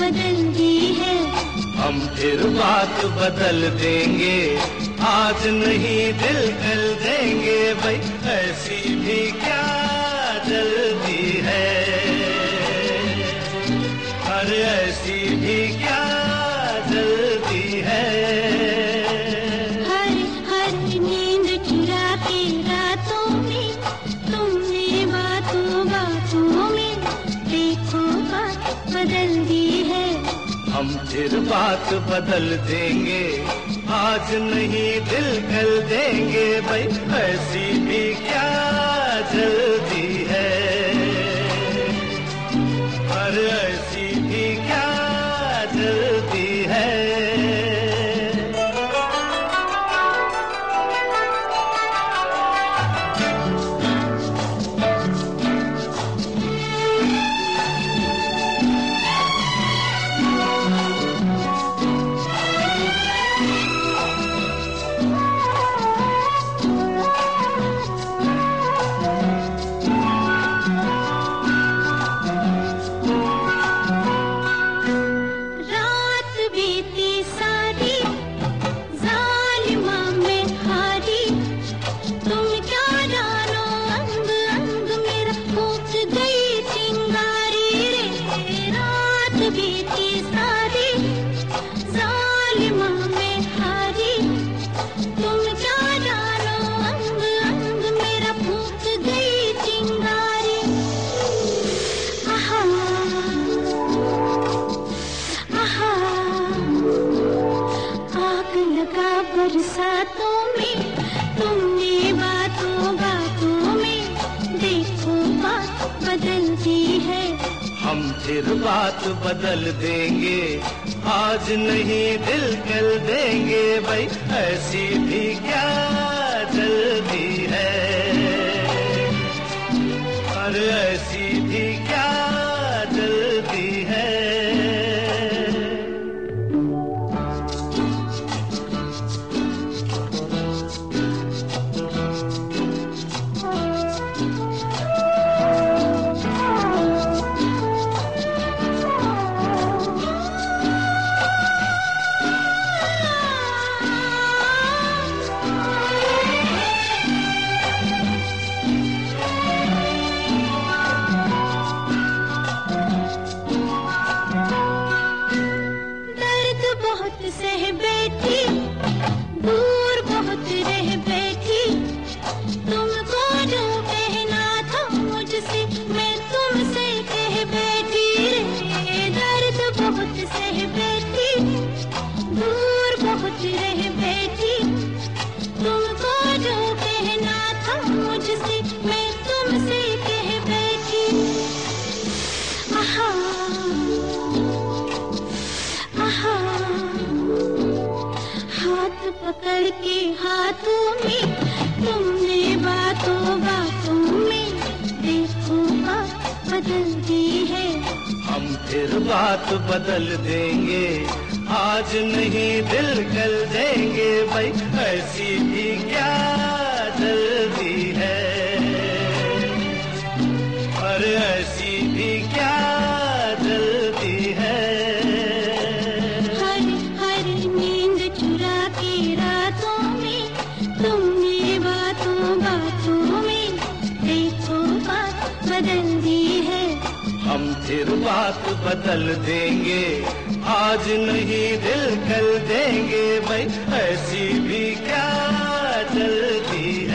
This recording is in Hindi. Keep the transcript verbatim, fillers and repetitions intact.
बदल दी है। हम फिर बात बदल देंगे, आज नहीं दिल कल देंगे भाई, ऐसी भी क्या जल्दी है, अरे ऐसी भी क्या जल्दी है। हर हर नींद चुरा के रातों में तुमने बातों बातों में देखो बात बदल दी है। हम फिर बात बदल देंगे, आज नहीं दिल कल देंगे भाई, ऐसी भी क्या जल्दी है, अरे ऐसी भी क्या जल्दी है। बरसातों में तुमने बातों बातों में देखो बात बदल दी है। हम फिर बात बदल देंगे, आज नहीं दिल कल देंगे भाई, ऐसी भी क्या जल्दी है, अरे ऐसी भी क्या जल्दी है। सह बैठी दूर बहुत रह बैठी, तुमको जो कहना था मुझसे मैं तुमसे कह बैठी रे। दर्द बहुत सह बैठी दूर बहुत रह बैठी, तुमको जो कहना था मुझसे मैं तुमसे कह बैठी। आहा आहा हाथ पकड़ के हाथों में तुमने बातों बातों में देखो बात बदल दी है। हम फिर बात बदल देंगे, आज नहीं दिल कल देंगे भाई, ऐसी भी क्या जल्दी है, अरे ऐसी भी क्या जल्दी है। तुमने बातों बातों में देखो बात बदल दी है। हम फिर बात बदल देंगे, आज नहीं दिल कल देंगे भाई, ऐसी भी क्या जल्दी है।